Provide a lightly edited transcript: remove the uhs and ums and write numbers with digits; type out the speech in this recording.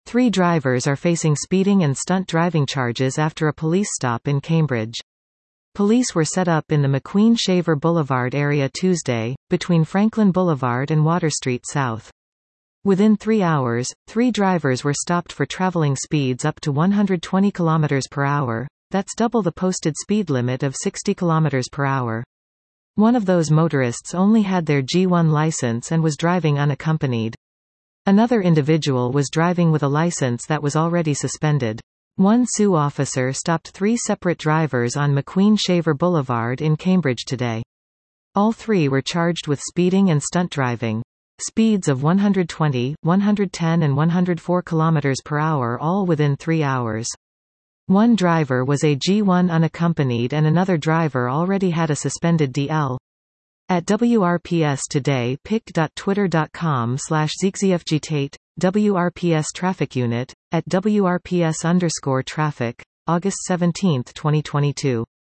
Three drivers are facing speeding and stunt driving charges after a police stop in Cambridge. Police were set up in the McQueen-Shaver Boulevard area Tuesday, between Franklin Boulevard and Water Street South. Within 3 hours, three drivers were stopped for traveling speeds up to 120 km per hour. That's double the posted speed limit of 60 km per hour. One of those motorists only had their G1 license and was driving unaccompanied. Another individual was driving with a license that was already suspended. One SU officer stopped three separate drivers on McQueen-Shaver Boulevard in Cambridge today. All three were charged with speeding and stunt driving. Speeds of 120, 110 and 104 km per hour, all within 3 hours. One driver was a G1 unaccompanied and another driver already had a suspended DL. At WRPS today, pic.twitter.com/ZXZFGTate, WRPS Traffic Unit, at WRPS_traffic, August 17, 2022.